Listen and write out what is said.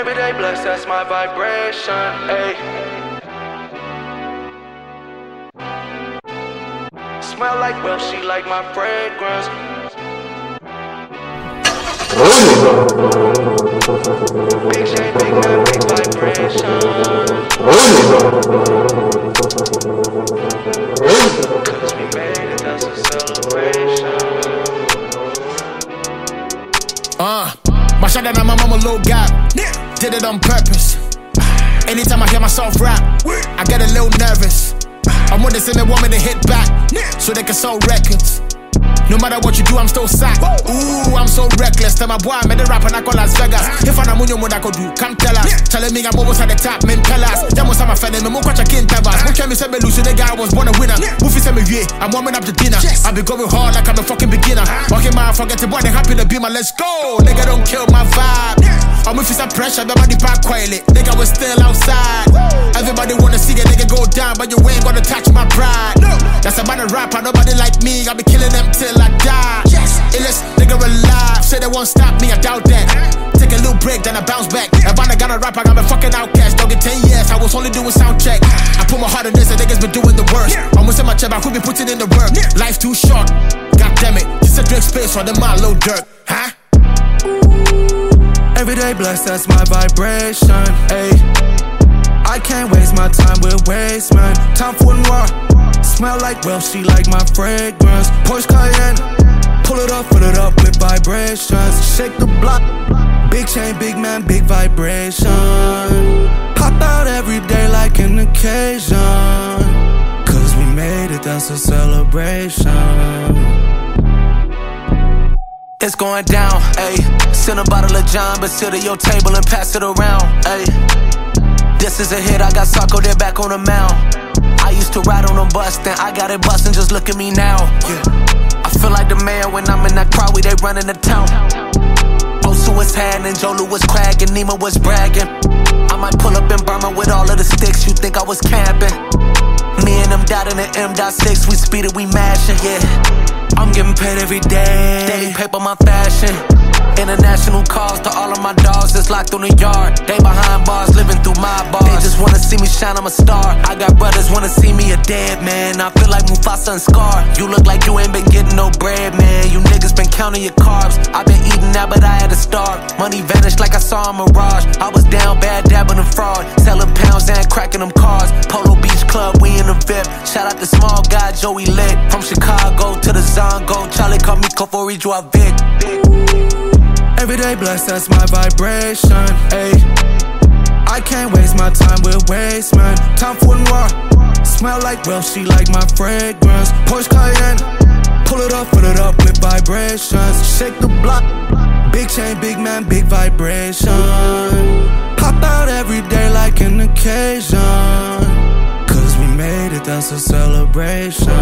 Every day blessed, that's my vibration, ayy. Smell like wealth, she like my fragrance. Big shade, big man, big vibration. Cause we made it, that's a celebration. My shot that on my mama low gap. Did it on purpose. Anytime I hear myself rap, I get a little nervous. I'm with this and they want me to hit back, so they can sell records. No matter what you do, I'm still sacked. Ooh, I'm so reckless. Tell my boy I made a rap and I call Las Vegas. If I know what I could do, come tell us. Telling me I'm almost at the top, men tell us. That was my friend, and I'm watching King Tabas. Who can me say me lose, the guy was born a winner. Who say me yeah, I'm warming up the dinner. I be going hard like I'm a fucking beginner. Walking my forget the boy, they happy to be my let's go. Nigga don't kill my vibe. I'm with some pressure, but my park quietly. Nigga was still outside. Everybody wanna see the nigga go down, but you ain't gonna touch my pride. That's about a rapper, nobody like me. I be killing them till I die. Illest nigga alive, say they won't stop me, I doubt that. Take a little break, then I bounce back. If I got a rapper, I'm a fucking outcast. Don't get 10 years, I was only doing sound check. I put my heart in this, and niggas been doing the worst. Almost in my chest, I could be putting in the work. Life too short, god damn it. Just a drink space on the mile, low dirt, huh? Every day blessed, that's my vibration, ayy. I can't waste my time with waste, man. Time for noir. Smell like wealth, she like my fragrance. Porsche Cayenne, pull it up with vibrations. Shake the block, big chain, big man, big vibration. Pop out every day like an occasion. Cause we made it, that's a celebration. It's going down, ayy. Send a bottle of John, but sit at your table and pass it around, ayy. This is a hit, I got Sarko, they're back on the mound. I used to ride on a bus, then I got it bustin', just look at me now, yeah. I feel like the mayor when I'm in that crowd, we they running the town. Osu was hand and Jolu was cragging, Nima was bragging. I might pull up in Burma with all of the sticks, you think I was camping. Me and them dot in the M.6, we speed it, we mashing, yeah. I'm getting paid every day, daily paper my fashion. International calls to all of my dogs that's locked on the yard. They behind bars, living through my bars. They just wanna see me shine, I'm a star. I got brothers wanna see me a dead man. I feel like Mufasa and Scar. You look like you ain't been getting no bread, man. You niggas been counting your carbs. I been eating that, but I had to starve. Money vanished like I saw a mirage. I was down bad, dabbing a fraud, selling pounds and cracking them cars. Polo Beach Club, we in the VIP. Shout out the small guy, Joey Lit. From Chicago to the Zongo, Charlie called me Kofori Joavik. Every day blessed, that's my vibration, ayy. I can't waste my time with waste, man. Time for noir. Smell like wealth, she like my fragrance. Porsche Cayenne, pull it up with vibrations. Shake the block, big chain, big man, big vibration. Pop out every day like an occasion. Cause we made it, that's a celebration.